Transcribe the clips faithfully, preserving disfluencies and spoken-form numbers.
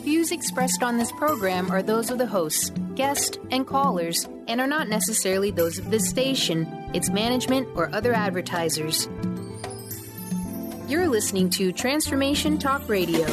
views expressed on this program are those of the hosts, guests, and callers, and are not necessarily those of this station, its management, or other advertisers. You're listening to Transformation Talk Radio.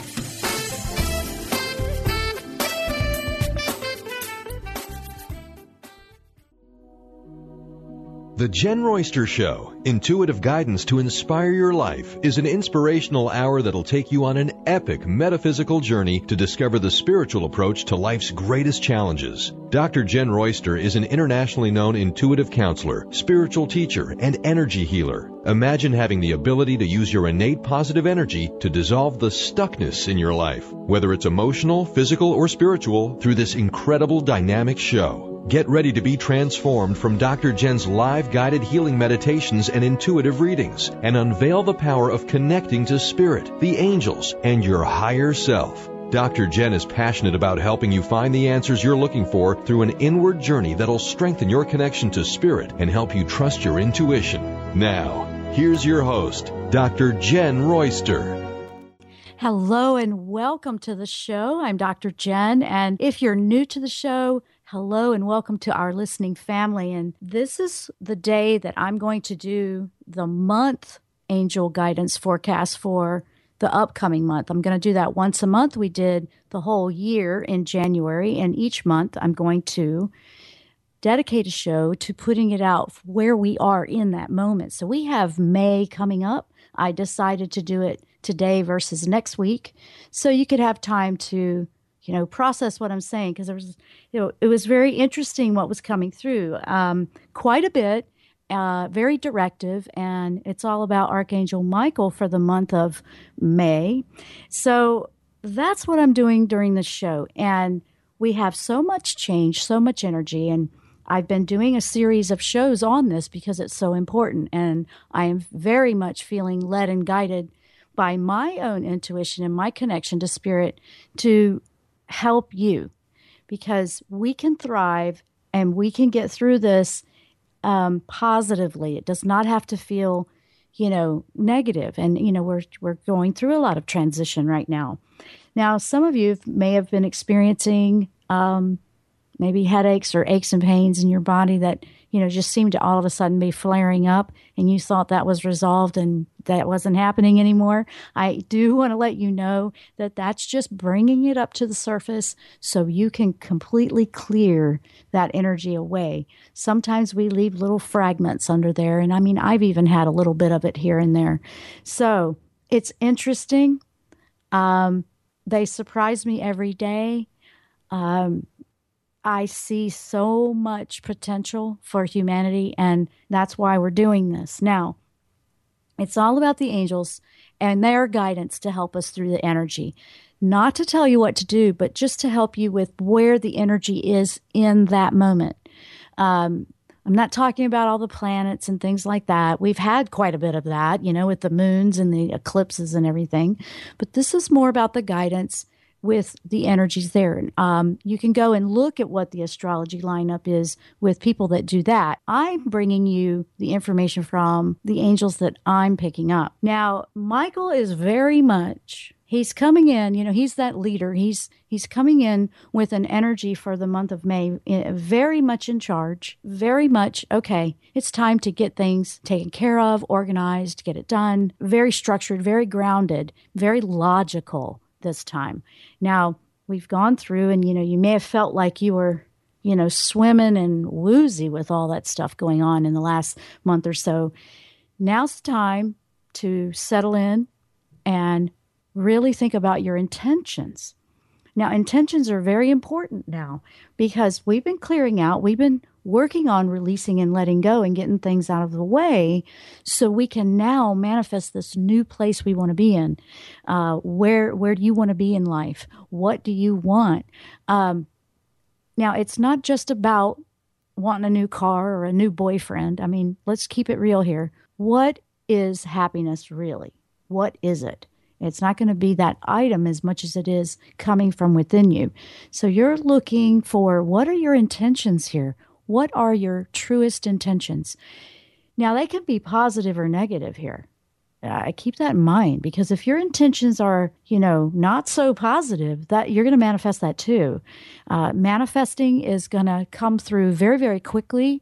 The Jen Royster Show, intuitive guidance to inspire your life, is an inspirational hour that'll take you on an epic metaphysical journey to discover the spiritual approach to life's greatest challenges. Doctor Jen Royster is an internationally known intuitive counselor, spiritual teacher, and energy healer. Imagine having the ability to use your innate positive energy to dissolve the stuckness in your life, whether it's emotional, physical, or spiritual, through this incredible dynamic show. Get ready to be transformed from Doctor Jen's live guided healing meditations and intuitive readings, and unveil the power of connecting to spirit, the angels, and your higher self. Doctor Jen is passionate about helping you find the answers you're looking for through an inward journey that'll strengthen your connection to spirit and help you trust your intuition. Now, here's your host, Doctor Jen Royster. Hello and welcome to the show. I'm Doctor Jen, and if you're new to the show, hello and welcome to our listening family. And this is the day that I'm going to do the month angel guidance forecast for the upcoming month. I'm going to do that once a month. We did the whole year in January, and each month I'm going to dedicate a show to putting it out where we are in that moment. So we have May coming up. I decided to do it today versus next week, so you could have time to, you know, process what I'm saying, because there was, you know, it was very interesting what was coming through. Um, quite a bit, uh, very directive, and it's all about Archangel Michael for the month of May. So that's what I'm doing during the show, and we have so much change, so much energy, and I've been doing a series of shows on this because it's so important, and I am very much feeling led and guided by my own intuition and my connection to spirit to help you, because we can thrive and we can get through this um, positively. It does not have to feel, you know, negative. And, you know, we're, we're going through a lot of transition right now. Now, some of you may have been experiencing um, maybe headaches or aches and pains in your body that, you know, just seemed to all of a sudden be flaring up, and you thought that was resolved and that wasn't happening anymore. I do want to let you know that that's just bringing it up to the surface so you can completely clear that energy away. Sometimes we leave little fragments under there, and I mean, I've even had a little bit of it here and there. So it's interesting. Um, they surprise me every day. Um, I see so much potential for humanity, and that's why we're doing this. Now, it's all about the angels and their guidance to help us through the energy. Not to tell you what to do, but just to help you with where the energy is in that moment. Um, I'm not talking about all the planets and things like that. We've had quite a bit of that, you know, with the moons and the eclipses and everything. But this is more about the guidance with the energies there. Um, you can go and look at what the astrology lineup is with people that do that. I'm bringing you the information from the angels that I'm picking up. Now, Michael is very much, he's coming in, you know, he's that leader. He's he's coming in with an energy for the month of May, very much in charge, very much, okay, it's time to get things taken care of, organized, get it done, very structured, very grounded, very logical this time. Now, we've gone through, and, you know, you may have felt like you were, you know, swimming and woozy with all that stuff going on in the last month or so. Now's the time to settle in and really think about your intentions. Now, intentions are very important now, because we've been clearing out, we've been working on releasing and letting go and getting things out of the way so we can now manifest this new place we want to be in. Uh, where where do you want to be in life? What do you want? Um, now, it's not just about wanting a new car or a new boyfriend. I mean, let's keep it real here. What is happiness really? What is it? It's not going to be that item as much as it is coming from within you. So you're looking for, what are your intentions here? What are your truest intentions? Now, they can be positive or negative here. I keep that in mind, because if your intentions are, you know, not so positive, that you're going to manifest that too. Uh, manifesting is going to come through very, very quickly.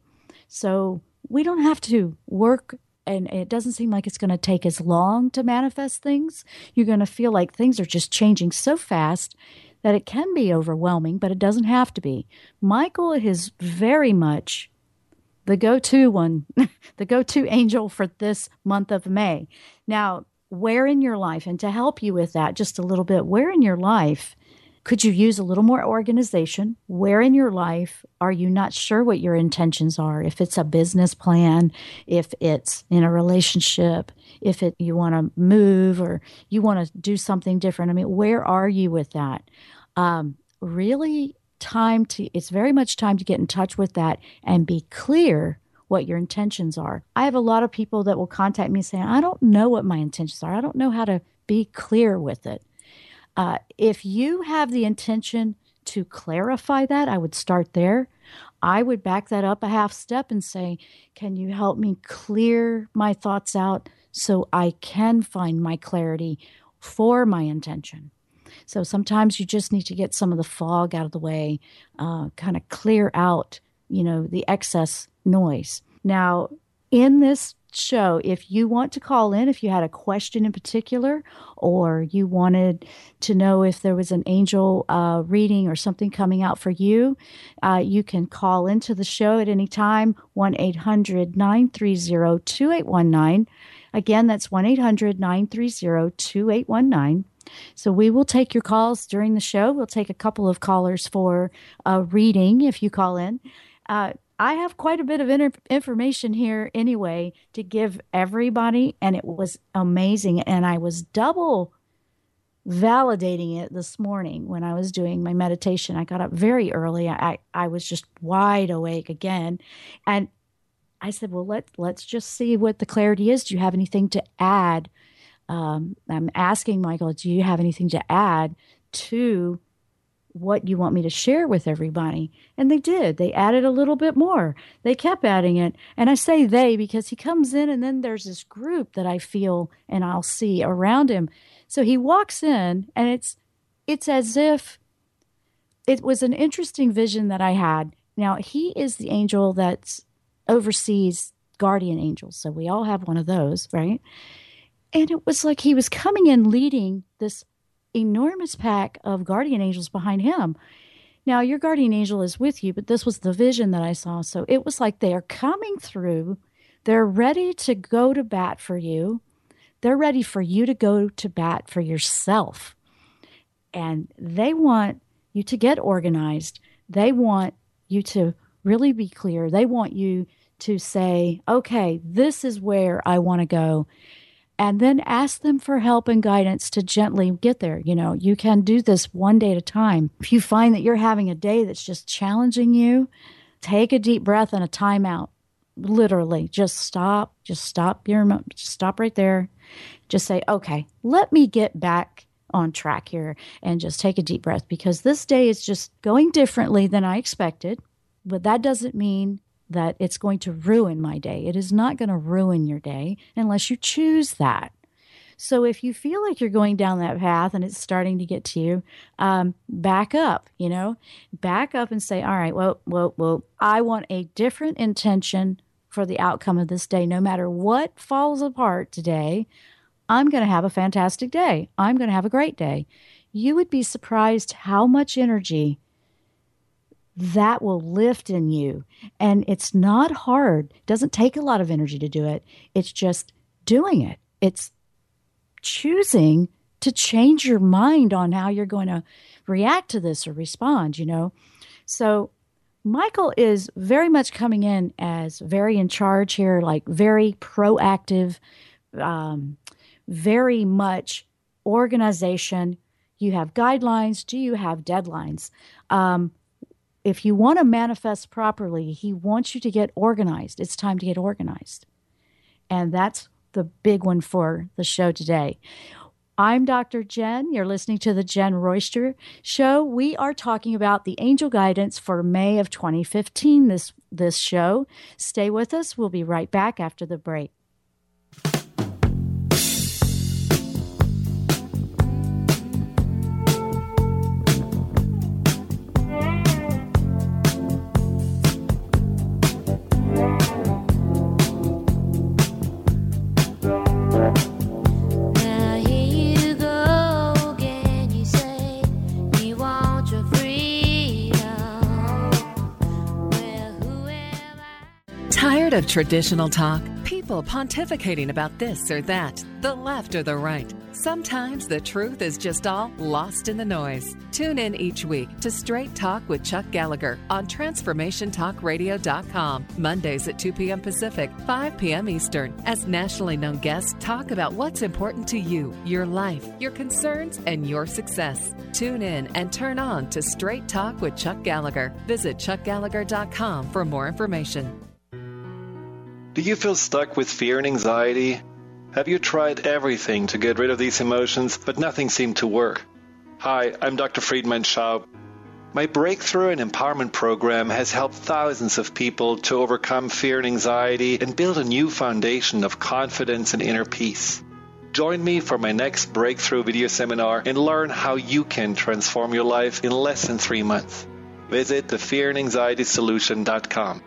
So we don't have to work, and it doesn't seem like it's going to take as long to manifest things. You're going to feel like things are just changing so fast that it can be overwhelming, but it doesn't have to be. Michael is very much the go-to one, the go-to angel for this month of May. Now, where in your life, and to help you with that just a little bit, where in your life could you use a little more organization? Where in your life are you not sure what your intentions are? If it's a business plan, if it's in a relationship, if it you want to move or you want to do something different. I mean, where are you with that? Um, really time to, it's very much time to get in touch with that and be clear what your intentions are. I have a lot of people that will contact me saying, I don't know what my intentions are. I don't know how to be clear with it. Uh, if you have the intention to clarify that, I would start there. I would back that up a half step and say, can you help me clear my thoughts out so I can find my clarity for my intention? So sometimes you just need to get some of the fog out of the way, uh, kind of clear out, you know, the excess noise. Now, in this show, if you want to call in, if you had a question in particular, or you wanted to know if there was an angel uh, reading or something coming out for you, uh, you can call into the show at any time, one eight hundred nine three zero two eight one nine. Again, that's one eight hundred nine three zero two eight one nine. So we will take your calls during the show. We'll take a couple of callers for a reading if you call in. Uh, I have quite a bit of inter- information here anyway to give everybody, and it was amazing. And I was double validating it this morning when I was doing my meditation. I got up very early. I, I was just wide awake again. And I said, well, let, let's just see what the clarity is. Do you have anything to add? Um, I'm asking Michael, do you have anything to add to what you want me to share with everybody? And they did. They added a little bit more. They kept adding it. And I say they because he comes in and then there's this group that I feel and I'll see around him. So he walks in and it's it's as if it was an interesting vision that I had. Now, he is the angel that oversees guardian angels. So we all have one of those, right? And it was like he was coming in leading this enormous pack of guardian angels behind him. Now, your guardian angel is with you, but this was the vision that I saw. So it was like they are coming through. They're ready to go to bat for you. They're ready for you to go to bat for yourself. And they want you to get organized. They want you to really be clear. They want you to say, okay, this is where I want to go. And then ask them for help and guidance to gently get there. You know, you can do this one day at a time. If you find that you're having a day that's just challenging you, take a deep breath and a timeout. Literally, just stop. Just stop your, just stop right there. Just say, okay, let me get back on track here and just take a deep breath, because this day is just going differently than I expected. But that doesn't mean that it's going to ruin my day. It is not going to ruin your day unless you choose that. So if you feel like you're going down that path and it's starting to get to you, um, back up, you know, back up and say, all right, well, well, well, I want a different intention for the outcome of this day. No matter what falls apart today, I'm going to have a fantastic day. I'm going to have a great day. You would be surprised how much energy that will lift in you. And it's not hard. It doesn't take a lot of energy to do it. It's just doing it. It's choosing to change your mind on how you're going to react to this or respond, you know. So Michael is very much coming in as very in charge here, like very proactive, um, very much organization. You have guidelines. Do you have deadlines? Um, If you want to manifest properly, he wants you to get organized. It's time to get organized. And that's the big one for the show today. I'm Doctor Jen. You're listening to the Jen Royster Show. We are talking about the angel guidance for May of twenty fifteen, this, this show. Stay with us. We'll be right back after the break. of traditional talk, people pontificating about this or that, the left or the right. Sometimes the truth is just all lost in the noise. Tune in each week to Straight Talk with Chuck Gallagher on transformation talk radio dot com, Mondays at two p.m. Pacific, five p.m. Eastern, as nationally known guests talk about what's important to you, your life, your concerns, and your success. Tune in and turn on to Straight Talk with Chuck Gallagher. Visit chuck gallagher dot com for more information. Do you feel stuck with fear and anxiety? Have you tried everything to get rid of these emotions, but nothing seemed to work? Hi, I'm Doctor Friedman Schaub. My Breakthrough and Empowerment program has helped thousands of people to overcome fear and anxiety and build a new foundation of confidence and inner peace. Join me for my next Breakthrough video seminar and learn how you can transform your life in less than three months. Visit the fear and anxiety solution dot com.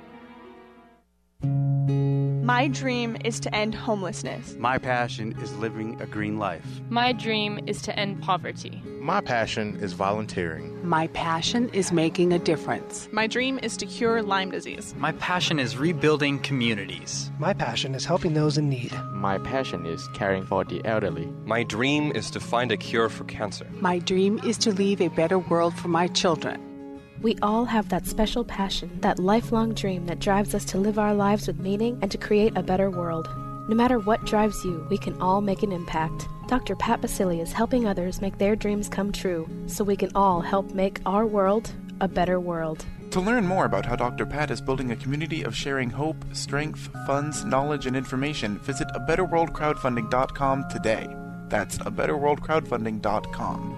My dream is to end homelessness. My passion is living a green life. My dream is to end poverty. My passion is volunteering. My passion is making a difference. My dream is to cure Lyme disease. My passion is rebuilding communities. My passion is helping those in need. My passion is caring for the elderly. My dream is to find a cure for cancer. My dream is to leave a better world for my children. We all have that special passion, that lifelong dream that drives us to live our lives with meaning and to create a better world. No matter what drives you, we can all make an impact. Doctor Pat Baccili is helping others make their dreams come true, so we can all help make our world a better world. To learn more about how Doctor Pat is building a community of sharing hope, strength, funds, knowledge, and information, visit a better world crowdfunding dot com today. That's a better world crowdfunding dot com.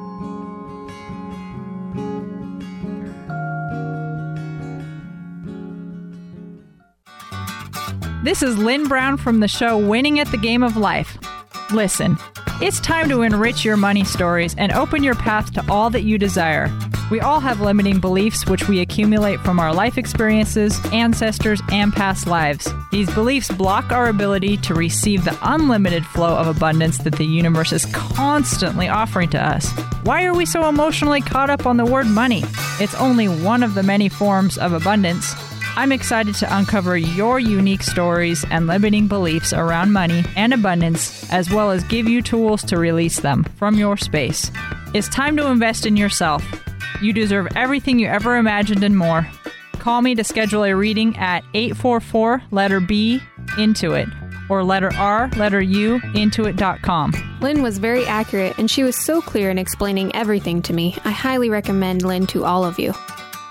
This is Lynn Brown from the show Winning at the Game of Life. Listen, it's time to enrich your money stories and open your path to all that you desire. We all have limiting beliefs which we accumulate from our life experiences, ancestors, and past lives. These beliefs block our ability to receive the unlimited flow of abundance that the universe is constantly offering to us. Why are we so emotionally caught up on the word money? It's only one of the many forms of abundance. I'm excited to uncover your unique stories and limiting beliefs around money and abundance, as well as give you tools to release them from your space. It's time to invest in yourself. You deserve everything you ever imagined and more. Call me to schedule a reading at eight four four, letter B, Intuit, or letter R, letter U, intuit dot com. Lynn was very accurate, and she was so clear in explaining everything to me. I highly recommend Lynn to all of you.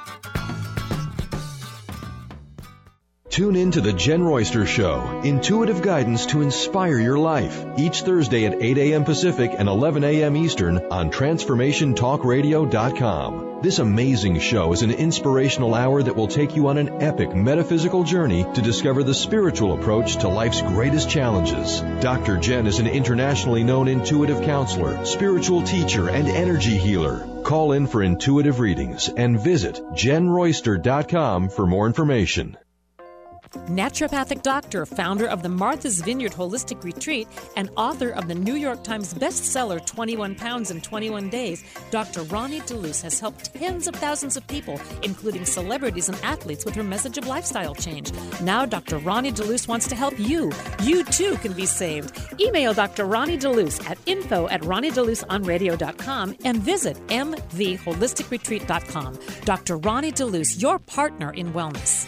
Tune in to The Jen Royster Show, intuitive guidance to inspire your life, each Thursday at eight a.m. Pacific and eleven a.m. Eastern on transformation talk radio dot com. This amazing show is an inspirational hour that will take you on an epic metaphysical journey to discover the spiritual approach to life's greatest challenges. Doctor Jen is an internationally known intuitive counselor, spiritual teacher, and energy healer. Call in for intuitive readings and visit jen royster dot com for more information. Naturopathic doctor, founder of the Martha's Vineyard Holistic Retreat, and author of the New York Times bestseller twenty-one pounds in twenty-one days, Doctor Ronnie DeLuce has helped tens of thousands of people, including celebrities and athletes, with her message of lifestyle change. Now Doctor Ronnie DeLuce wants to help you. You too can be saved. Email Doctor Ronnie DeLuce at info at ronnie deluce on radio dot com and visit m v holistic retreat dot com. Doctor Ronnie DeLuce, your partner in wellness.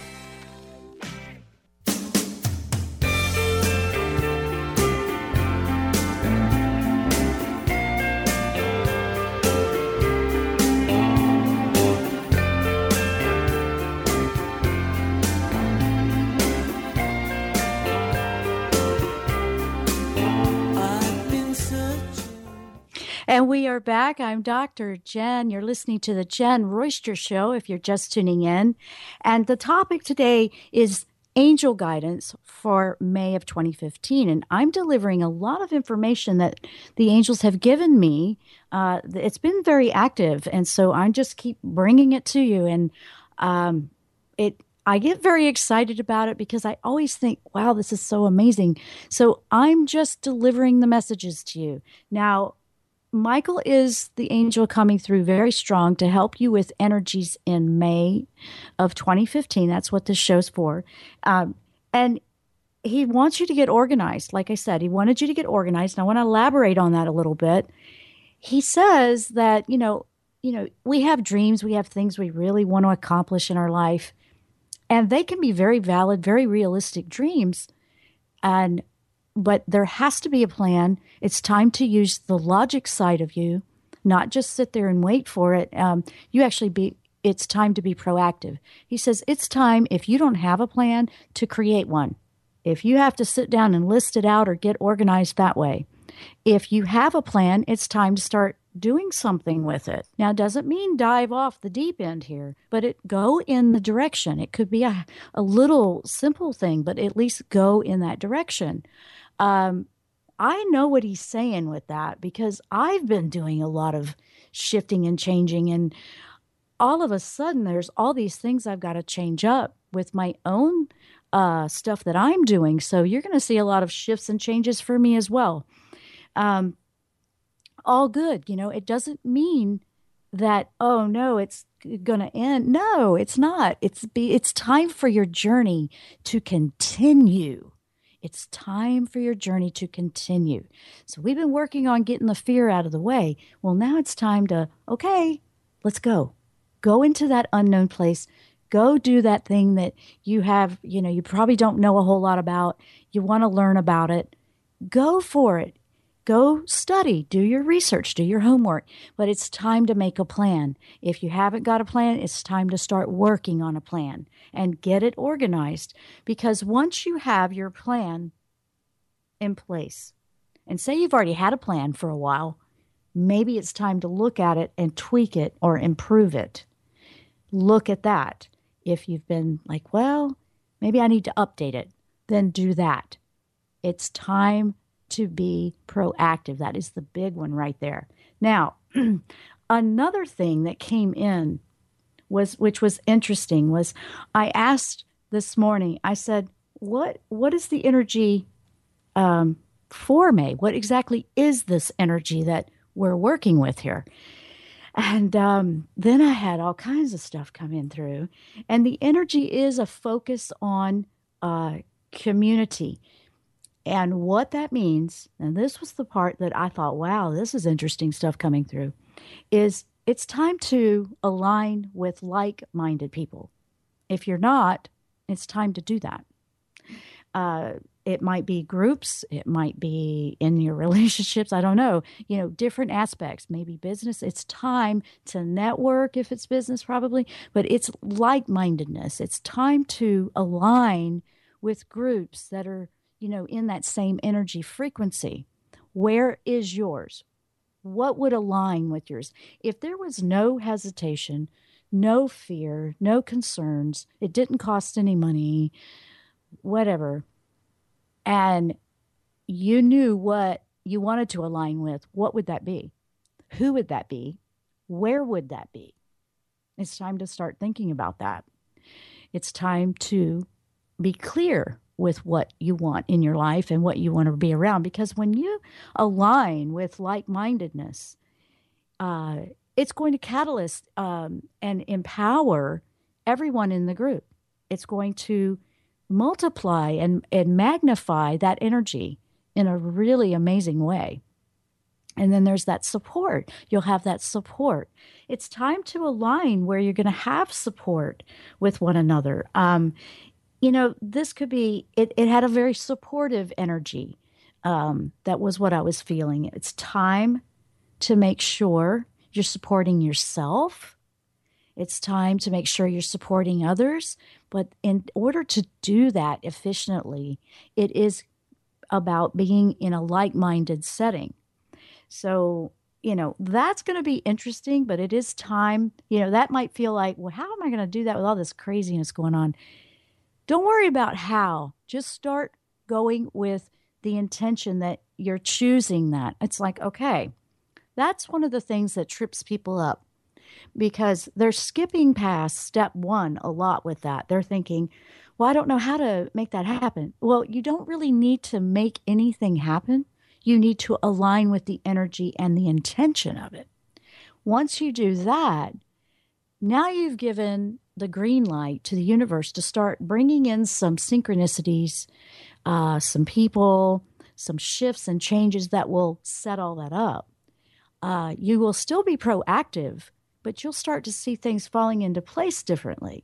And we are back. I'm Doctor Jen. You're listening to the Jen Royster Show if you're just tuning in. And the topic today is angel guidance for May of twenty fifteen. And I'm delivering a lot of information that the angels have given me. Uh, it's been very active. And so I just keep bringing it to you. And um, it I get very excited about it because I always think, wow, this is so amazing. So I'm just delivering the messages to you. Now, Michael is the angel coming through very strong to help you with energies in May of twenty fifteen. That's what this show's for. Um, And he wants you to get organized. Like I said, he wanted you to get organized. And I want to elaborate on that a little bit. He says that, you know, you know, we have dreams, we have things we really want to accomplish in our life, and they can be very valid, very realistic dreams. And but there has to be a plan. It's time to use the logic side of you, not just sit there and wait for it. Um, you actually be. It's time to be proactive. He says it's time, if you don't have a plan, to create one. If you have to sit down and list it out or get organized that way. If you have a plan, it's time to start doing something with it. Now, it doesn't mean dive off the deep end here, but it go in the direction. It could be a, a little simple thing, but at least go in that direction. Um, I know what he's saying with that because I've been doing a lot of shifting and changing, and all of a sudden there's all these things I've got to change up with my own uh, stuff that I'm doing. So you're going to see a lot of shifts and changes for me as well. Um, all good. You know, it doesn't mean that, oh no, it's going to end. No, it's not. It's be, it's time for your journey to continue. It's time for your journey to continue. So we've been working on getting the fear out of the way. Well, now it's time to, okay, let's go. Go into that unknown place. Go do that thing that you have, you know, you probably don't know a whole lot about. You want to learn about it. Go for it. Go study, do your research, do your homework, but it's time to make a plan. If you haven't got a plan, it's time to start working on a plan and get it organized. Because once you have your plan in place, and say you've already had a plan for a while, maybe it's time to look at it and tweak it or improve it. Look at that. If you've been like, well, maybe I need to update it, then do that. It's time to be proactive. That is the big one right there. Now, another thing that came in was, which was interesting, was I asked this morning, I said, what, what is the energy um, for me? What exactly is this energy that we're working with here? And um, then I had all kinds of stuff come in through. And the energy is a focus on uh, community. And what that means, and this was the part that I thought, wow, this is interesting stuff coming through, is it's time to align with like-minded people. If you're not, it's time to do that. Uh, it might be groups. It might be in your relationships. I don't know. You know, different aspects, maybe business. It's time to network if it's business probably, but it's like-mindedness. It's time to align with groups that are, you know, in that same energy frequency. Where is yours? What would align with yours? If there was no hesitation, no fear, no concerns, it didn't cost any money, whatever, and you knew what you wanted to align with, what would that be? Who would that be? Where would that be? It's time to start thinking about that. It's time to be clear with what you want in your life and what you want to be around. Because when you align with like-mindedness, uh, it's going to catalyst um, and empower everyone in the group. It's going to multiply and, and magnify that energy in a really amazing way. And then there's that support. You'll have that support. It's time to align where you're going to have support with one another. Um, You know, this could be, it, it had a very supportive energy. Um, that was what I was feeling. It's time to make sure you're supporting yourself. It's time to make sure you're supporting others. But in order to do that efficiently, it is about being in a like-minded setting. So, you know, that's going to be interesting, but it is time. You know, that might feel like, well, how am I going to do that with all this craziness going on? Don't worry about how. Just start going with the intention that you're choosing that. It's like, okay, that's one of the things that trips people up because they're skipping past step one a lot with that. They're thinking, well, I don't know how to make that happen. Well, you don't really need to make anything happen. You need to align with the energy and the intention of it. Once you do that, now you've given the green light to the universe to start bringing in some synchronicities, uh, some people, some shifts and changes that will set all that up. Uh, you will still be proactive, but you'll start to see things falling into place differently.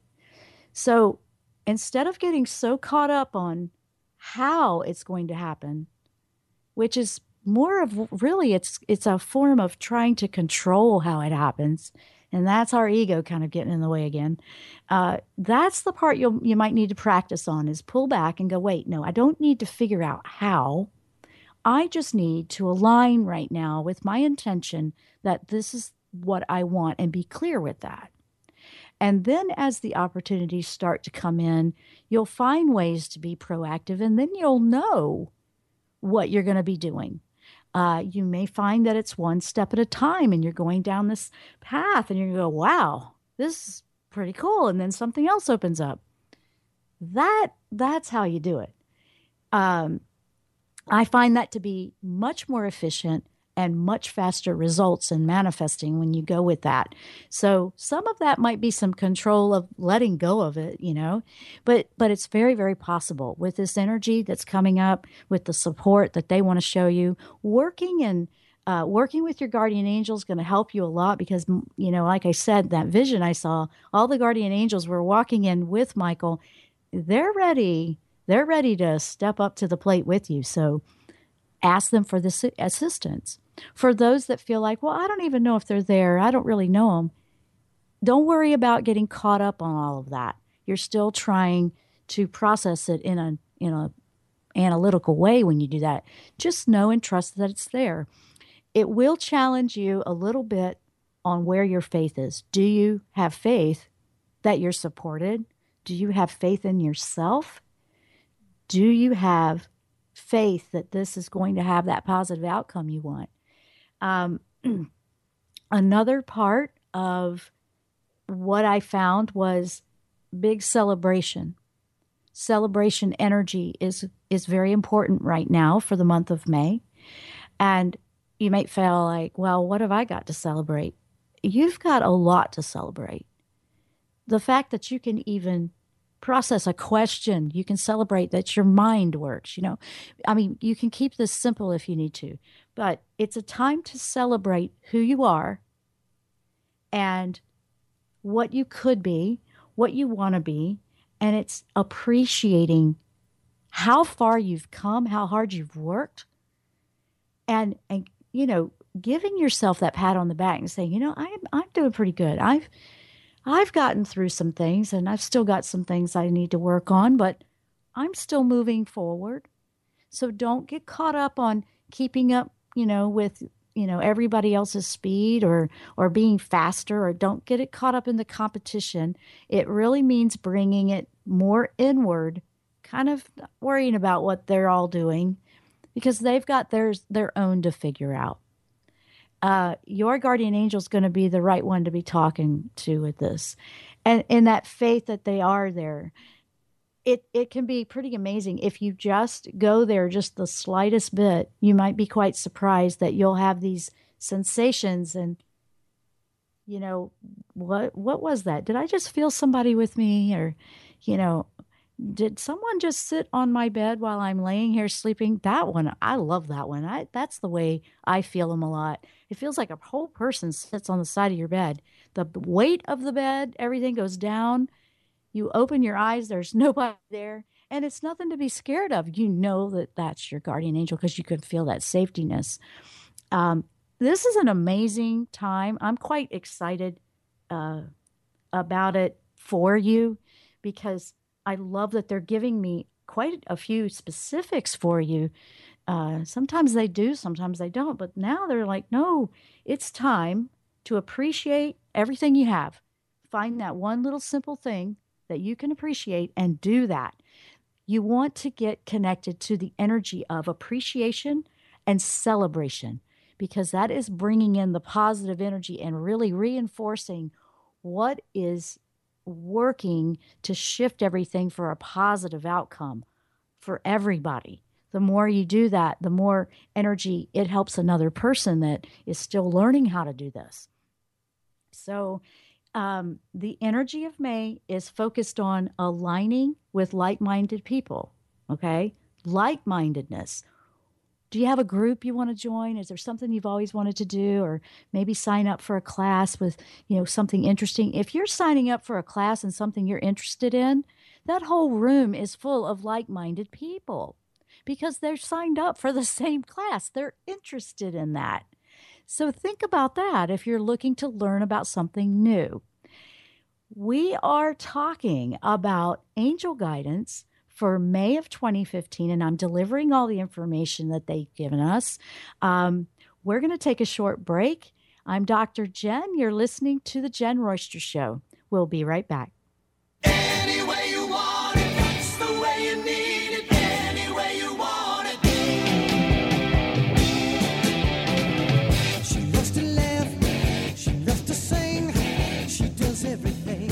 So instead of getting so caught up on how it's going to happen, which is more of really it's it's a form of trying to control how it happens, and that's our ego kind of getting in the way again. Uh, that's the part you you might need to practice on, is pull back and go, wait, no, I don't need to figure out how. I just need to align right now with my intention that this is what I want and be clear with that. And then as the opportunities start to come in, you'll find ways to be proactive, and then you'll know what you're going to be doing. Uh, you may find that it's one step at a time and you're going down this path and you're going to go, wow, this is pretty cool. And then something else opens up. That, that's how you do it. Um, I find that to be much more efficient and much faster results in manifesting when you go with that. So some of that might be some control of letting go of it, you know, but but it's very, very possible with this energy that's coming up, with the support that they want to show you. Working and uh, working with your guardian angel is going to help you a lot because, you know, like I said, that vision I saw, all the guardian angels were walking in with Michael. They're ready. They're ready to step up to the plate with you. So ask them for this assistance. For those that feel like, well, I don't even know if they're there, I don't really know them, don't worry about getting caught up on all of that. You're still trying to process it in a in a analytical way when you do that. Just know and trust that it's there. It will challenge you a little bit on where your faith is. Do you have faith that you're supported? Do you have faith in yourself? Do you have faith that this is going to have that positive outcome you want? Um, another part of what I found was big celebration. Celebration energy is is very important right now for the month of May. And you might feel like, well, what have I got to celebrate? You've got a lot to celebrate. The fact that you can even process a question, you can celebrate that your mind works, you know. I mean, you can keep this simple if you need to, but it's a time to celebrate who you are and what you could be, what you want to be, and it's appreciating how far you've come, how hard you've worked, and, and you know, giving yourself that pat on the back and saying, you know, I'm I'm doing pretty good. I've I've gotten through some things, and I've still got some things I need to work on, but I'm still moving forward. So don't get caught up on keeping up, you know, with, you know, everybody else's speed or or being faster, or don't get it caught up in the competition. It really means bringing it more inward, kind of worrying about what they're all doing, because they've got theirs, their own to figure out. Uh, your guardian angel is going to be the right one to be talking to with this. And in that faith that they are there, it, it can be pretty amazing. If you just go there just the slightest bit, you might be quite surprised that you'll have these sensations and, you know, what, what was that? Did I just feel somebody with me? Or, you know, did someone just sit on my bed while I'm laying here sleeping? That one, I love that one. I, that's the way I feel them a lot. It feels like a whole person sits on the side of your bed. The weight of the bed, everything goes down. You open your eyes, there's nobody there. And it's nothing to be scared of. You know that that's your guardian angel because you can feel that safetiness. Um, this is an amazing time. I'm quite excited uh, about it for you because I love that they're giving me quite a few specifics for you. Uh, sometimes they do, sometimes they don't. But now they're like, no, it's time to appreciate everything you have. Find that one little simple thing that you can appreciate and do that. You want to get connected to the energy of appreciation and celebration because that is bringing in the positive energy and really reinforcing what is working to shift everything for a positive outcome for everybody. The more you do that, the more energy it helps another person that is still learning how to do this. So um, the energy of May is focused on aligning with like-minded people, okay? Like-mindedness. Do you have a group you want to join? Is there something you've always wanted to do? Or maybe sign up for a class with, you know, something interesting. If you're signing up for a class and something you're interested in, that whole room is full of like-minded people because they're signed up for the same class. They're interested in that. So think about that if you're looking to learn about something new. We are talking about angel guidance for May of twenty fifteen, and I'm delivering all the information that they've given us. Um, we're going to take a short break. I'm Doctor Jen. You're listening to The Jen Royster Show. We'll be right back. Any way you want it, it's the way you need it. Any way you want it. She loves to laugh, she loves to sing, she does everything.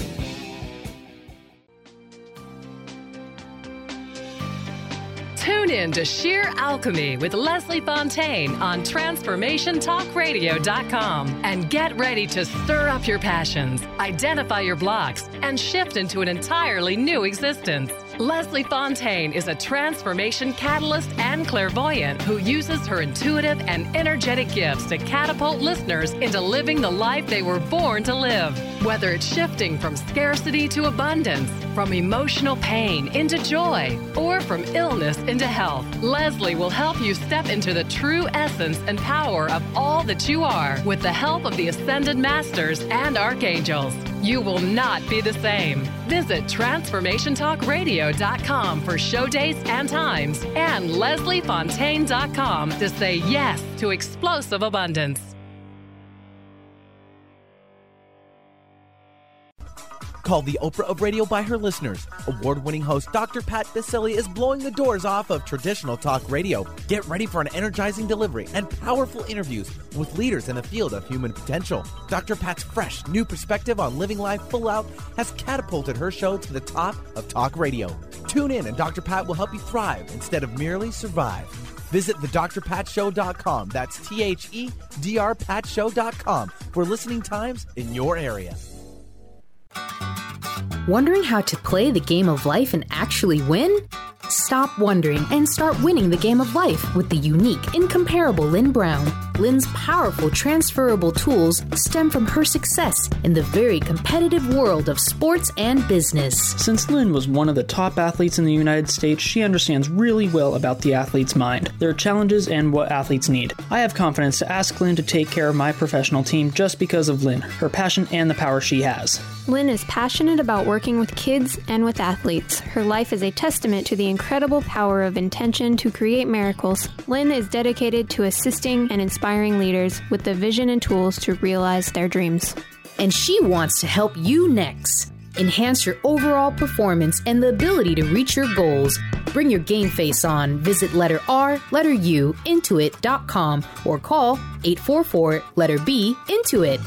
Tune in to Sheer Alchemy with Leslie Fontaine on Transformation Talk Radio dot com and get ready to stir up your passions, identify your blocks, and shift into an entirely new existence. Leslie Fontaine is a transformation catalyst and clairvoyant who uses her intuitive and energetic gifts to catapult listeners into living the life they were born to live. Whether it's shifting from scarcity to abundance, from emotional pain into joy, or from illness into health, Leslie will help you step into the true essence and power of all that you are with the help of the Ascended Masters and Archangels. You will not be the same. Visit Transformation Talk Radio dot com for show dates and times and Leslie Fontaine dot com to say yes to explosive abundance. Called the Oprah of radio by her listeners, award-winning host Doctor Pat Baccili is blowing the doors off of traditional talk radio. Get ready for an energizing delivery and powerful interviews with leaders in the field of human potential. Doctor Pat's fresh, new perspective on living life full out has catapulted her show to the top of talk radio. Tune in and Doctor Pat will help you thrive instead of merely survive. Visit the Dr Pat Show dot com. That's T H E D R Pat Show dot com for listening times in your area. Wondering how to play the game of life and actually win? Stop wondering and start winning the game of life with the unique, incomparable Lynn Brown. Lynn's powerful transferable tools stem from her success in the very competitive world of sports and business. Since Lynn was one of the top athletes in the United States, she understands really well about the athlete's mind, their challenges, and what athletes need. I have confidence to ask Lynn to take care of my professional team just because of Lynn, her passion, and the power she has. Lynn is passionate about working with kids and with athletes. Her life is a testament to the incredible power of intention to create miracles. Lynn is dedicated to assisting and inspiring leaders with the vision and tools to realize their dreams. And she wants to help you next. Enhance your overall performance and the ability to reach your goals. Bring your game face on. Visit letter R, letter U, intuit dot com or call eight four four, letter B, Intuit.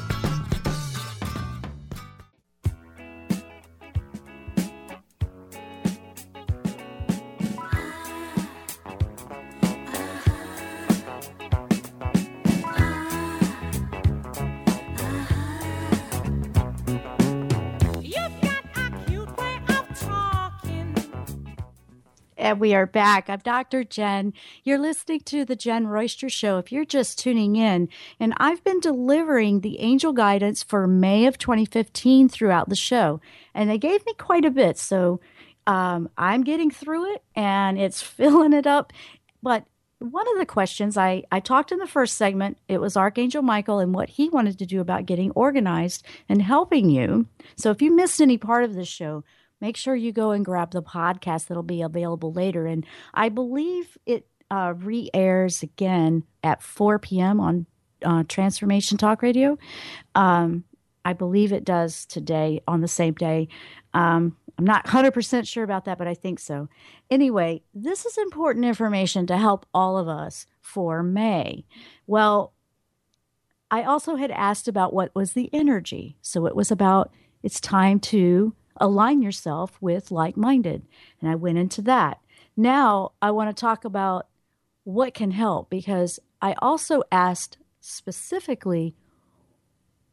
And we are back. I'm Doctor Jen. You're listening to The Jen Royster Show if you're just tuning in. And I've been delivering the angel guidance for May of twenty fifteen throughout the show. And they gave me quite a bit. So um, I'm getting through it and it's filling it up. But one of the questions I, I talked in the first segment, it was Archangel Michael and what he wanted to do about getting organized and helping you. So if you missed any part of the show, make sure you go and grab the podcast that'll be available later. And I believe it uh, re-airs again at four p.m. on uh, Transformation Talk Radio. Um, I believe it does today on the same day. Um, I'm not one hundred percent sure about that, but I think so. Anyway, this is important information to help all of us for May. Well, I also had asked about what was the energy. So it was about it's time to align yourself with like-minded. And I went into that. Now I want to talk about what can help, because I also asked specifically,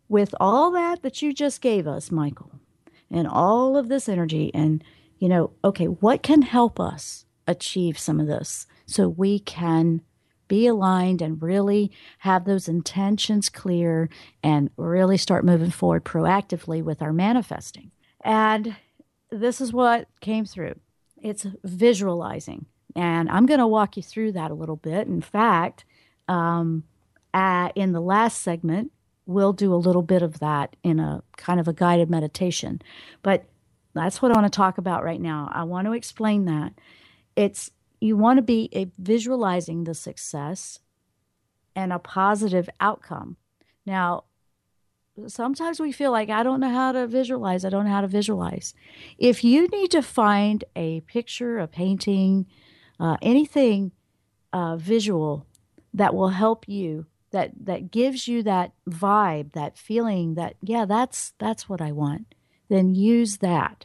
with all that that you just gave us, Michael, and all of this energy, and, you know, okay, what can help us achieve some of this so we can be aligned and really have those intentions clear and really start moving forward proactively with our manifesting? And this is what came through. It's visualizing. And I'm going to walk you through that a little bit. In fact, um, uh, in the last segment, we'll do a little bit of that in a kind of a guided meditation. But that's what I want to talk about right now. I want to explain that. It's you want to be a, visualizing the success and a positive outcome. Now, sometimes we feel like, I don't know how to visualize. I don't know how to visualize. If you need to find a picture, a painting, uh, anything uh, visual that will help you, that that gives you that vibe, that feeling that, yeah, that's that's what I want, then use that.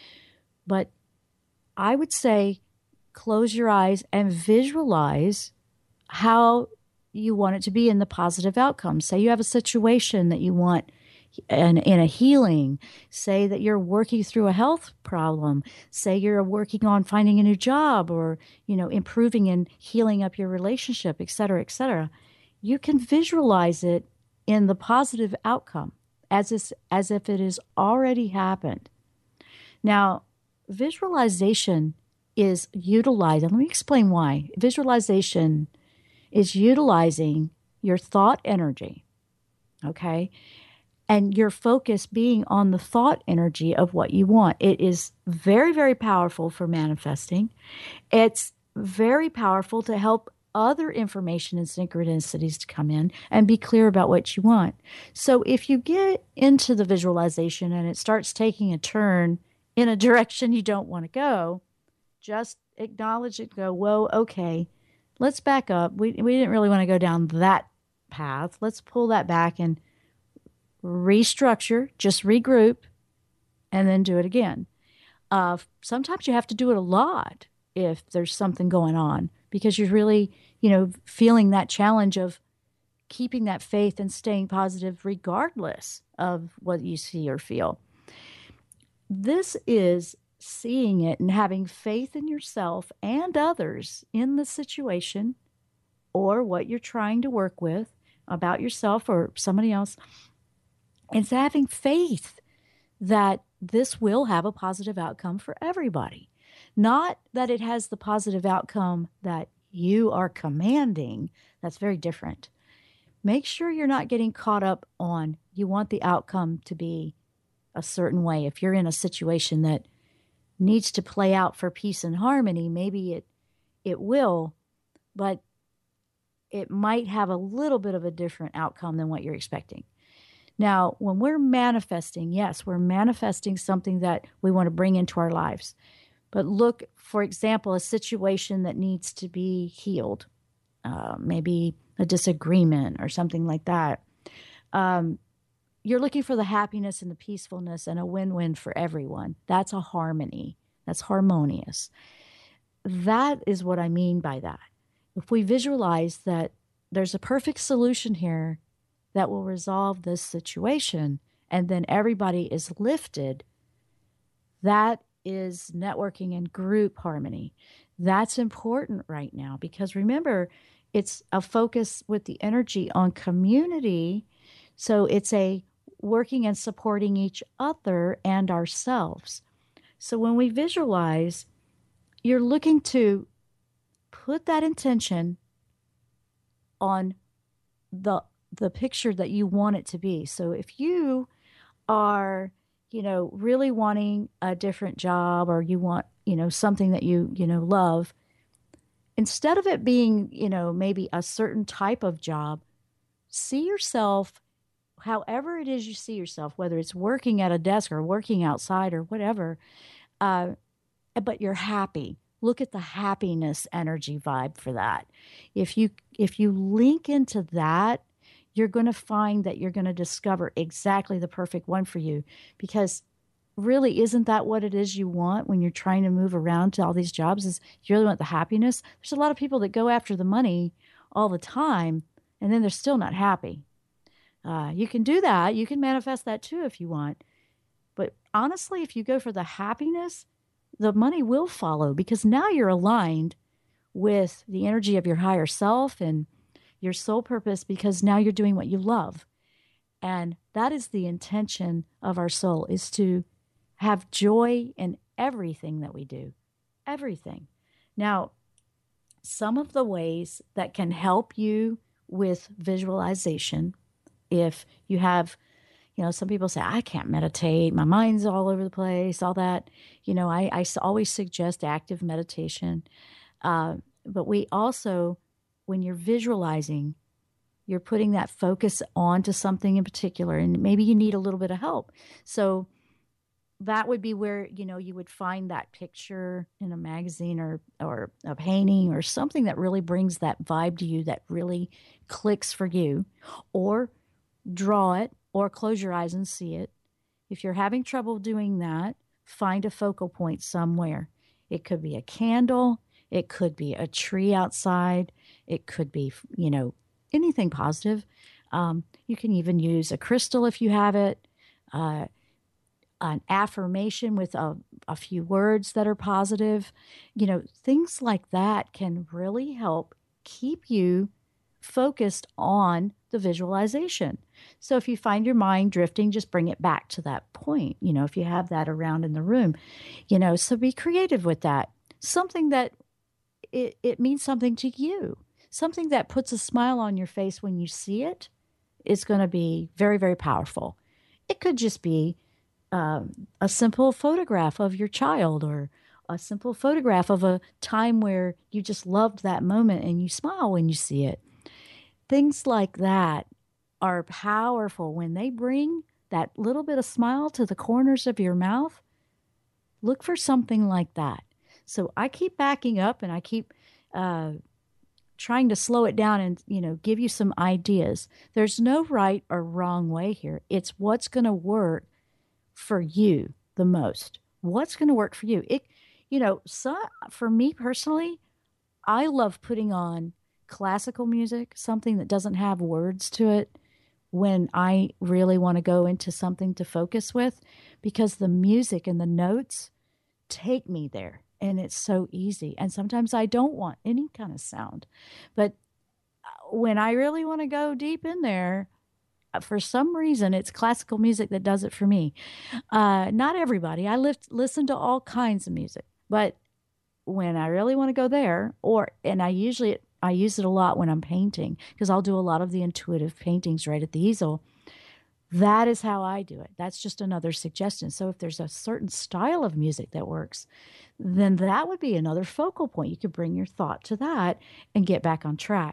But I would say close your eyes and visualize how you want it to be in the positive outcome. Say you have a situation that you want in, in a healing. Say that you're working through a health problem. Say you're working on finding a new job, or, you know, improving and healing up your relationship, et cetera, et cetera. You can visualize it in the positive outcome as if, as if it has already happened. Now, visualization is utilizing, let me explain why. Visualization is utilizing your thought energy, okay? And your focus being on the thought energy of what you want. It is very, very powerful for manifesting. It's very powerful to help other information and synchronicities to come in and be clear about what you want. So if you get into the visualization and it starts taking a turn in a direction you don't want to go, just acknowledge it, go, whoa, okay, let's back up. We we didn't really want to go down that path. Let's pull that back and restructure, just regroup, and then do it again. Uh, sometimes you have to do it a lot if there's something going on, because you're really, you know, feeling that challenge of keeping that faith and staying positive regardless of what you see or feel. This is seeing it and having faith in yourself and others in the situation or what you're trying to work with about yourself or somebody else. It's having faith that this will have a positive outcome for everybody. Not that it has the positive outcome that you are commanding. That's very different. Make sure you're not getting caught up on you want the outcome to be a certain way. If you're in a situation that needs to play out for peace and harmony, maybe it it will, but it might have a little bit of a different outcome than what you're expecting. Now, when we're manifesting, yes, we're manifesting something that we want to bring into our lives. But look, for example, a situation that needs to be healed, uh, maybe a disagreement or something like that. Um, You're looking for the happiness and the peacefulness and a win-win for everyone. That's a harmony. That's harmonious. That is what I mean by that. If we visualize that there's a perfect solution here that will resolve this situation, and then everybody is lifted, that is networking and group harmony. That's important right now, because remember, it's a focus with the energy on community. So it's a working and supporting each other and ourselves. So when we visualize, you're looking to put that intention on the the picture that you want it to be. So if you are, you know, really wanting a different job, or you want, you know, something that you, you know, love, instead of it being, you know, maybe a certain type of job, see yourself however it is you see yourself, whether it's working at a desk or working outside or whatever, uh, but you're happy. Look at the happiness energy vibe for that. If you if you link into that, you're going to find that you're going to discover exactly the perfect one for you. Because really, isn't that what it is you want when you're trying to move around to all these jobs? Is you really want the happiness? There's a lot of people that go after the money all the time, and then they're still not happy. Uh, you can do that. You can manifest that too if you want. But honestly, if you go for the happiness, the money will follow because now you're aligned with the energy of your higher self and your soul purpose because now you're doing what you love. And that is the intention of our soul, is to have joy in everything that we do. Everything. Now, some of the ways that can help you with visualization, if you have, you know, some people say, I can't meditate, my mind's all over the place, all that. You know, I, I always suggest active meditation. Uh, but we also, when you're visualizing, you're putting that focus onto something in particular, and maybe you need a little bit of help. So that would be where, you know, you would find that picture in a magazine or, or a painting or something that really brings that vibe to you, that really clicks for you, or draw it or close your eyes and see it. If you're having trouble doing that, find a focal point somewhere. It could be a candle. It could be a tree outside. It could be, you know, anything positive. Um, you can even use a crystal if you have it, uh, an affirmation with a, a few words that are positive. You know, things like that can really help keep you focused on the visualization. So if you find your mind drifting, just bring it back to that point. You know, if you have that around in the room, you know, so be creative with that. Something that it, it means something to you. Something that puts a smile on your face when you see it is going to be very, very powerful. It could just be um, a simple photograph of your child, or a simple photograph of a time where you just loved that moment and you smile when you see it. Things like that are powerful. When they bring that little bit of smile to the corners of your mouth, look for something like that. So I keep backing up and I keep uh, trying to slow it down and, you know, give you some ideas. There's no right or wrong way here. It's what's going to work for you the most. What's going to work for you? It, you know, so for me personally, I love putting on classical music, something that doesn't have words to it, when I really want to go into something to focus with, because the music and the notes take me there. And it's so easy. And sometimes I don't want any kind of sound. But when I really want to go deep in there, for some reason, it's classical music that does it for me. Uh, not everybody. I lift, listen to all kinds of music. But when I really want to go there, or and I usually I use it a lot when I'm painting, because I'll do a lot of the intuitive paintings right at the easel. That is how I do it. That's just another suggestion. So if there's a certain style of music that works, then that would be another focal point. You could bring your thought to that and get back on track.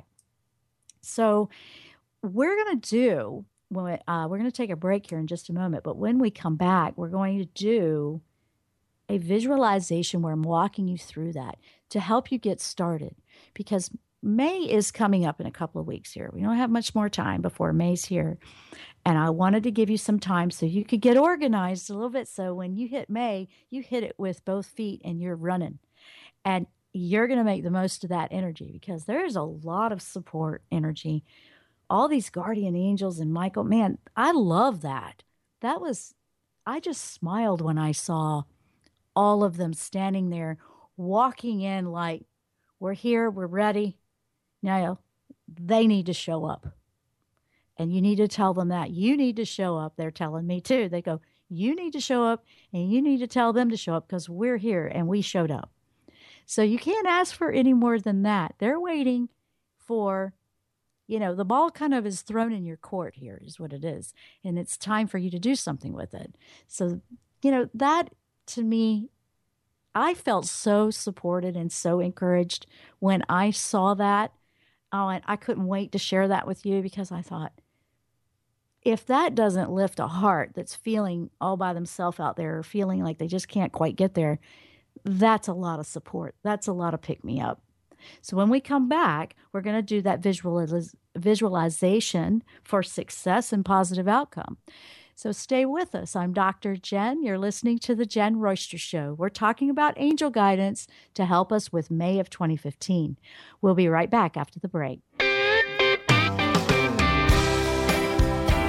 So we're going to do, when uh, we're going to take a break here in just a moment, but when we come back, we're going to do a visualization where I'm walking you through that to help you get started, because May is coming up in a couple of weeks here. We don't have much more time before May's here. And I wanted to give you some time so you could get organized a little bit. So when you hit May, you hit it with both feet and you're running. And you're going to make the most of that energy, because there is a lot of support energy. All these guardian angels and Michael, man, I love that. That was, I just smiled when I saw all of them standing there, walking in like, we're here, we're ready. Now, they need to show up. And you need to tell them that. You need to show up. They're telling me too. They go, you need to show up, and you need to tell them to show up, because we're here and we showed up. So you can't ask for any more than that. They're waiting for, you know, the ball kind of is thrown in your court here is what it is. And it's time for you to do something with it. So, you know, that to me, I felt so supported and so encouraged when I saw that. Oh, and I couldn't wait to share that with you, because I thought, if that doesn't lift a heart that's feeling all by themselves out there, or feeling like they just can't quite get there, that's a lot of support. That's a lot of pick me up. So when we come back, we're going to do that visualiz- visualization for success and positive outcome. So stay with us. I'm Doctor Jen. You're listening to The Jen Royster Show. We're talking about angel guidance to help us with May of twenty fifteen. We'll be right back after the break.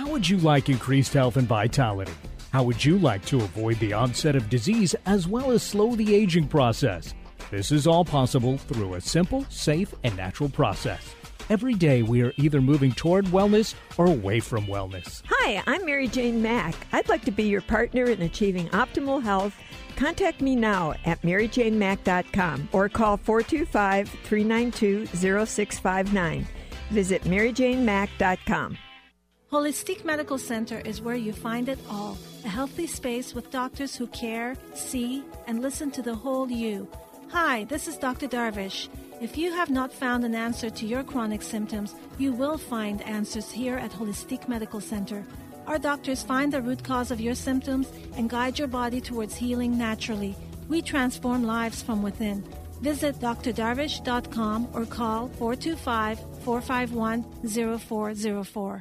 How would you like increased health and vitality? How would you like to avoid the onset of disease as well as slow the aging process? This is all possible through a simple, safe, and natural process. Every day we are either moving toward wellness or away from wellness. Hi, I'm Mary Jane Mack. I'd like to be your partner in achieving optimal health. Contact me now at mary jane mack dot com or call four two five, three nine two, zero six five nine. Visit mary jane mack dot com. Holistic Medical Center is where you find it all. A healthy space with doctors who care, see, and listen to the whole you. Hi, this is Doctor Darvish. If you have not found an answer to your chronic symptoms, you will find answers here at Holistic Medical Center. Our doctors find the root cause of your symptoms and guide your body towards healing naturally. We transform lives from within. Visit d r darvish dot com or call four two five, four five one, zero four zero four.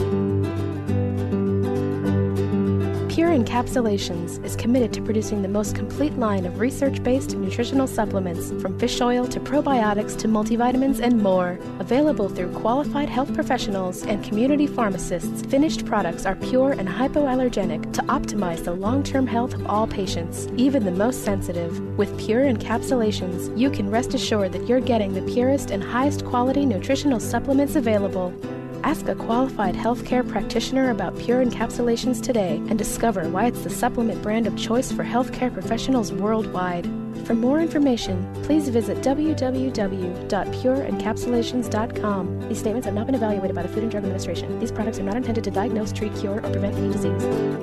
Pure Encapsulations is committed to producing the most complete line of research-based nutritional supplements, from fish oil to probiotics to multivitamins and more. Available through qualified health professionals and community pharmacists, finished products are pure and hypoallergenic to optimize the long-term health of all patients, even the most sensitive. With Pure Encapsulations, you can rest assured that you're getting the purest and highest quality nutritional supplements available. Ask a qualified healthcare practitioner about Pure Encapsulations today and discover why it's the supplement brand of choice for healthcare professionals worldwide. For more information, please visit w w w dot pure encapsulations dot com. These statements have not been evaluated by the Food and Drug Administration. These products are not intended to diagnose, treat, cure, or prevent any disease.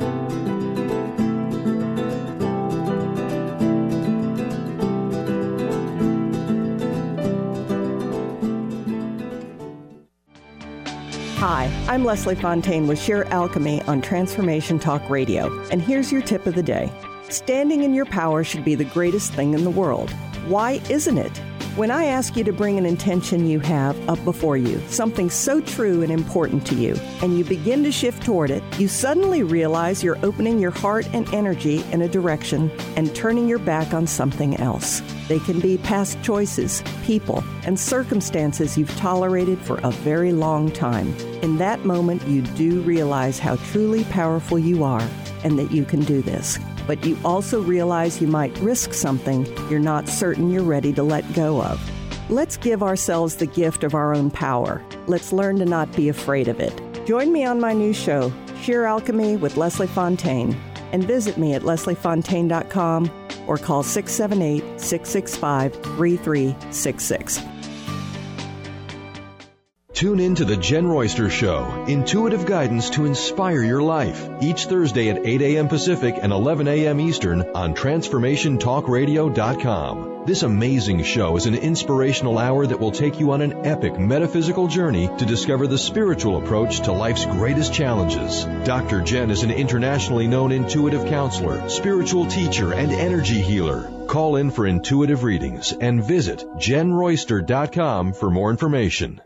Hi, I'm Leslie Fontaine with Sheer Alchemy on Transformation Talk Radio, and here's your tip of the day. Standing in your power should be the greatest thing in the world. Why isn't it? When I ask you to bring an intention you have up before you, something so true and important to you, and you begin to shift toward it, you suddenly realize you're opening your heart and energy in a direction and turning your back on something else. They can be past choices, people, and circumstances you've tolerated for a very long time. In that moment, you do realize how truly powerful you are and that you can do this. But you also realize you might risk something you're not certain you're ready to let go of. Let's give ourselves the gift of our own power. Let's learn to not be afraid of it. Join me on my new show, Sheer Alchemy with Leslie Fontaine, and visit me at leslie fontaine dot com or call six seven eight, six six five, three three six six. Tune in to The Jen Royster Show, intuitive guidance to inspire your life, each Thursday at eight a.m. Pacific and eleven a.m. Eastern on transformation talk radio dot com. This amazing show is an inspirational hour that will take you on an epic metaphysical journey to discover the spiritual approach to life's greatest challenges. Doctor Jen is an internationally known intuitive counselor, spiritual teacher, and energy healer. Call in for intuitive readings and visit jen royster dot com for more information.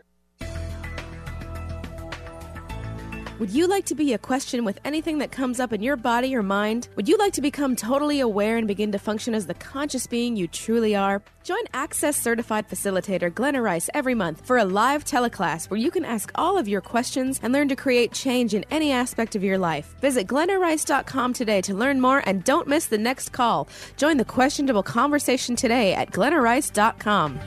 Would you like to be a question with anything that comes up in your body or mind? Would you like to become totally aware and begin to function as the conscious being you truly are? Join Access Certified Facilitator Glenna Rice every month for a live teleclass where you can ask all of your questions and learn to create change in any aspect of your life. Visit glenna rice dot com today to learn more and don't miss the next call. Join the questionable conversation today at glenna rice dot com.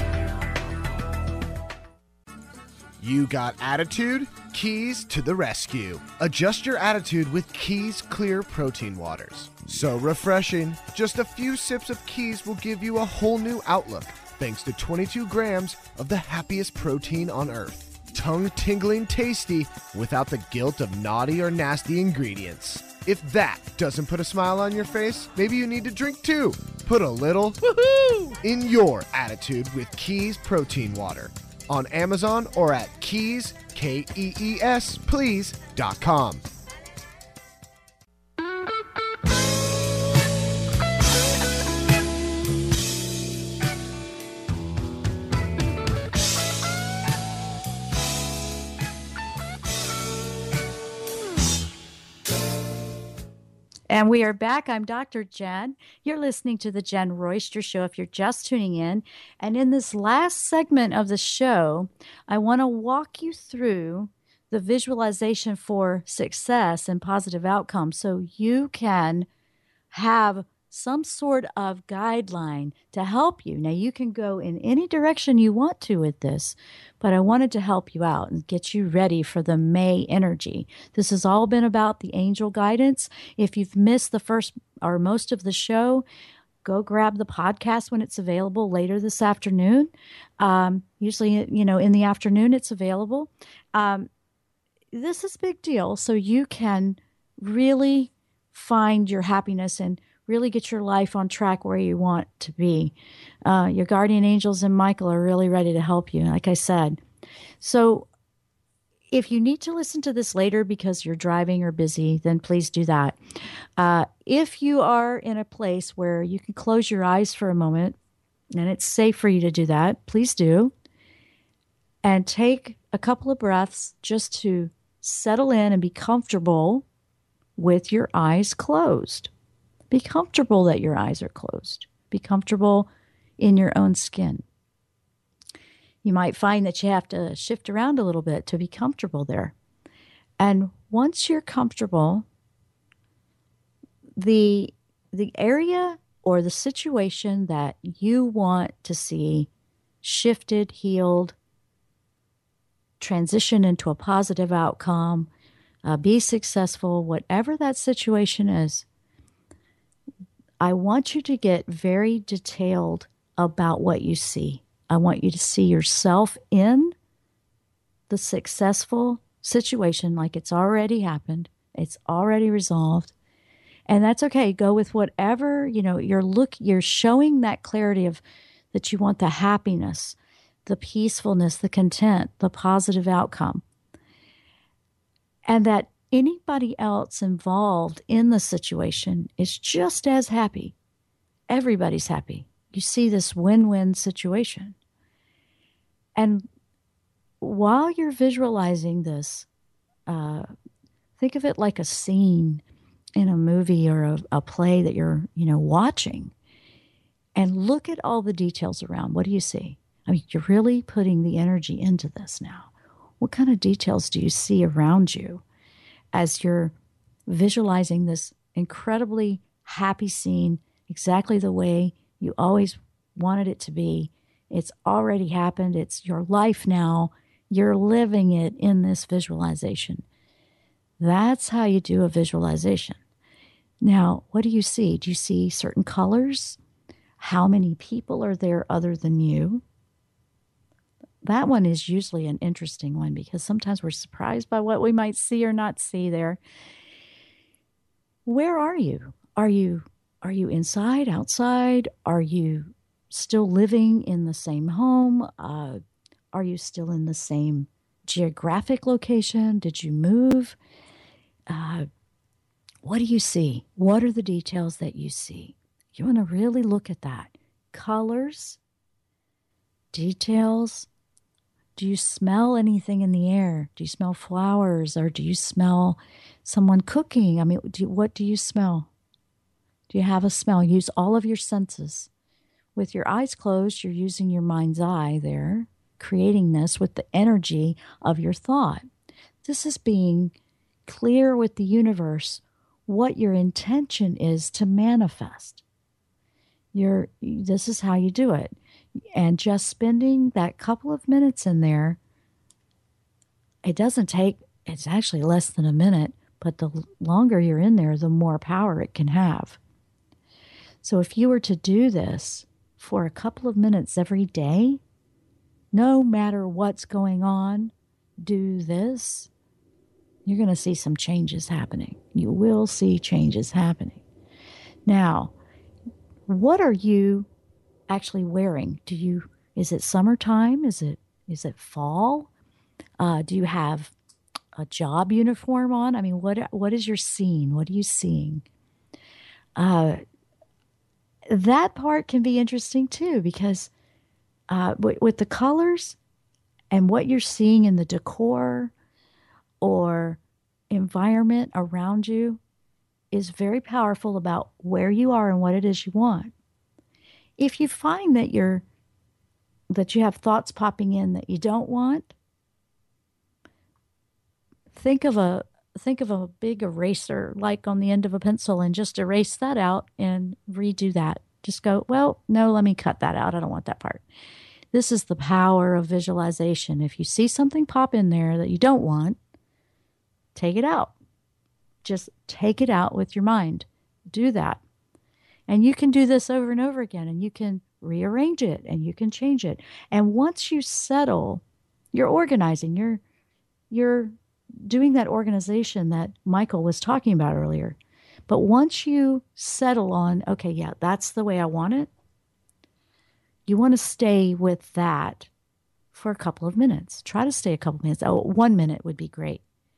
You got attitude? Keys to the rescue. Adjust your attitude with Keys Clear Protein Waters. So refreshing. Just a few sips of Keys will give you a whole new outlook, thanks to twenty-two grams of the happiest protein on earth. Tongue-tingling tasty without the guilt of naughty or nasty ingredients. If that doesn't put a smile on your face, maybe you need to drink too. Put a little woohoo in your attitude with Keys Protein Water. On Amazon or at Keys, K E E S, please, dot com. And we are back. I'm Doctor Jen. You're listening to The Jen Royster Show if you're just tuning in. And in this last segment of the show, I want to walk you through the visualization for success and positive outcomes so you can have some sort of guideline to help you. Now, you can go in any direction you want to with this, but I wanted to help you out and get you ready for the May energy. This has all been about the angel guidance. If you've missed the first or most of the show, go grab the podcast when it's available later this afternoon. Um, usually, you know, in the afternoon, it's available. Um, this is a big deal. So you can really find your happiness and really get your life on track where you want to be. Uh, your guardian angels and Michael are really ready to help you, like I said. So if you need to listen to this later because you're driving or busy, then please do that. Uh, if you are in a place where you can close your eyes for a moment, and it's safe for you to do that, please do. And take a couple of breaths just to settle in and be comfortable with your eyes closed. Be comfortable that your eyes are closed. Be comfortable in your own skin. You might find that you have to shift around a little bit to be comfortable there. And once you're comfortable, the, the area or the situation that you want to see shifted, healed, transition into a positive outcome, uh, be successful, whatever that situation is, I want you to get very detailed about what you see. I want you to see yourself in the successful situation like it's already happened. It's already resolved. And that's okay. Go with whatever, you know, you're look you're showing that clarity of that you want the happiness, the peacefulness, the content, the positive outcome. And that anybody else involved in the situation is just as happy. Everybody's happy. You see this win-win situation. And while you're visualizing this, uh, think of it like a scene in a movie or a, a play that you're, you know, watching. And look at all the details around. What do you see? I mean, you're really putting the energy into this now. What kind of details do you see around you as you're visualizing this incredibly happy scene exactly the way you always wanted it to be? It's already happened. It's your life now. You're living it in this visualization. That's how you do a visualization. Now, what do you see? Do you see certain colors? How many people are there other than you? That one is usually an interesting one because sometimes we're surprised by what we might see or not see there. Where are you? Are you are you inside, outside? Are you still living in the same home? Uh, are you still in the same geographic location? Did you move? Uh, what do you see? What are the details that you see? You want to really look at that. Colors, details. Do you smell anything in the air? Do you smell flowers, or do you smell someone cooking? I mean, do you, what do you smell? Do you have a smell? Use all of your senses. With your eyes closed, you're using your mind's eye there, creating this with the energy of your thought. This is being clear with the universe what your intention is to manifest. You're, this is how you do it. And just spending that couple of minutes in there, it doesn't take, it's actually less than a minute, but the longer you're in there, the more power it can have. So if you were to do this for a couple of minutes every day, no matter what's going on, do this, you're going to see some changes happening. You will see changes happening. Now, what are you actually wearing? Do you, is it summertime? Is it, is it fall? Uh, do you have a job uniform on? I mean, what, what is your scene? What are you seeing? Uh, that part can be interesting too, because uh, w- with the colors and what you're seeing in the decor or environment around you is very powerful about where you are and what it is you want. If you find that you're that you have thoughts popping in that you don't want, think of a think of a big eraser like on the end of a pencil and just erase that out and redo that. Just go, well, no, let me cut that out. I don't want that part. This is the power of visualization. If you see something pop in there that you don't want, take it out. Just take it out with your mind. Do that. And you can do this over and over again, and you can rearrange it, and you can change it. And once you settle, you're organizing. You're, you're doing that organization that Michael was talking about earlier. But once you settle on, okay, yeah, that's the way I want it, you want to stay with that for a couple of minutes. Try to stay a couple of minutes. Oh, one minute would be great.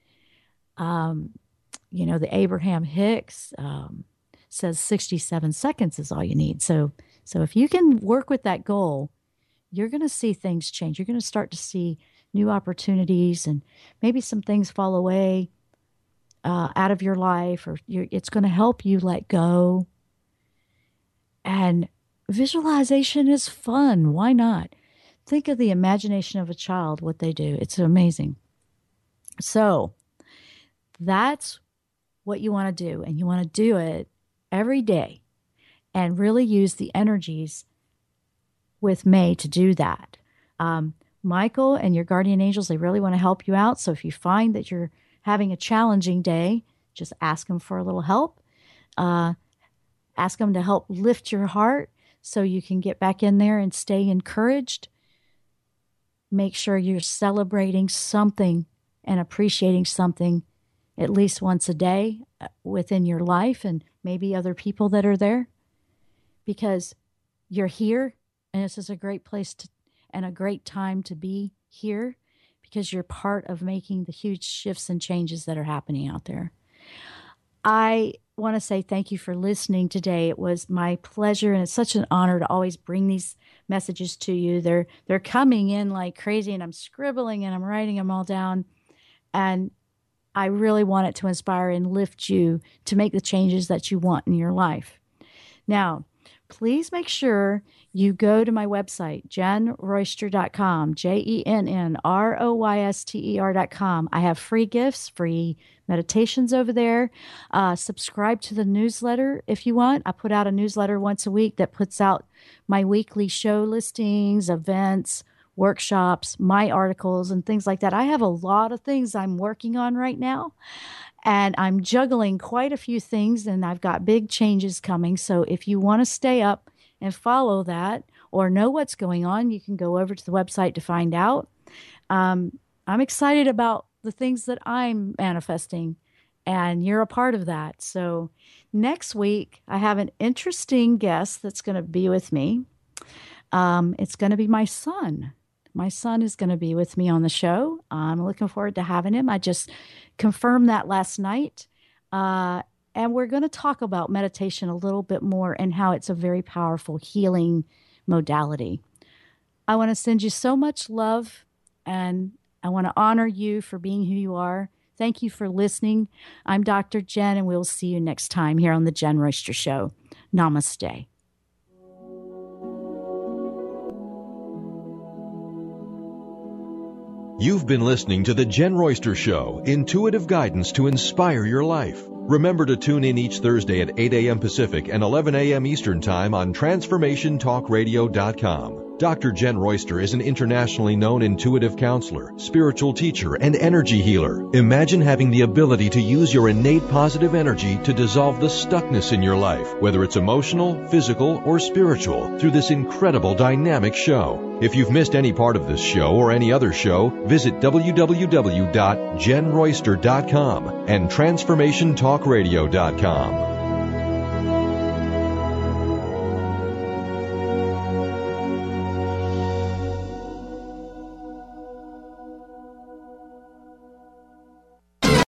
Um, you know, the Abraham Hicks um, says sixty-seven seconds is all you need. So, so if you can work with that goal, you're going to see things change. You're going to start to see new opportunities, and maybe some things fall away uh, out of your life, or you're, it's going to help you let go. And visualization is fun. Why not? Think of the imagination of a child, what they do. It's amazing. So that's what you want to do. And you want to do it every day and really use the energies with May to do that. Um, Michael and your guardian angels, they really want to help you out. So if you find that you're having a challenging day, just ask them for a little help. Uh, ask them to help lift your heart so you can get back in there and stay encouraged. Make sure you're celebrating something and appreciating something at least once a day within your life, and maybe other people that are there, because you're here, and this is a great place to, and a great time to be here, because you're part of making the huge shifts and changes that are happening out there. I want to say thank you for listening today. It was my pleasure, and it's such an honor to always bring these messages to you. They're they're coming in like crazy, and I'm scribbling and I'm writing them all down. And I really want it to inspire and lift you to make the changes that you want in your life. Now, please make sure you go to my website, jen royster dot com, J E N N R O Y S T E R dot com. I have free gifts, free meditations over there. Uh, subscribe to the newsletter if you want. I put out a newsletter once a week that puts out my weekly show listings, events, workshops, my articles, and things like that. I have a lot of things I'm working on right now, and I'm juggling quite a few things, and I've got big changes coming. So if you want to stay up and follow that or know what's going on, you can go over to the website to find out. Um, I'm excited about the things that I'm manifesting, and you're a part of that. So next week, I have an interesting guest that's going to be with me. Um, it's going to be my son. My son is going to be with me on the show. I'm looking forward to having him. I just confirmed that last night. Uh, and we're going to talk about meditation a little bit more and how it's a very powerful healing modality. I want to send you so much love, and I want to honor you for being who you are. Thank you for listening. I'm Doctor Jen, and we'll see you next time here on The Jen Royster Show. Namaste. You've been listening to The Jen Royster Show, intuitive guidance to inspire your life. Remember to tune in each Thursday at eight a.m. Pacific and eleven a.m. Eastern Time on transformation talk radio dot com. Doctor Jen Royster is an internationally known intuitive counselor, spiritual teacher, and energy healer. Imagine having the ability to use your innate positive energy to dissolve the stuckness in your life, whether it's emotional, physical, or spiritual, through this incredible dynamic show. If you've missed any part of this show or any other show, visit w w w dot jen royster dot com and transformation talk radio dot com.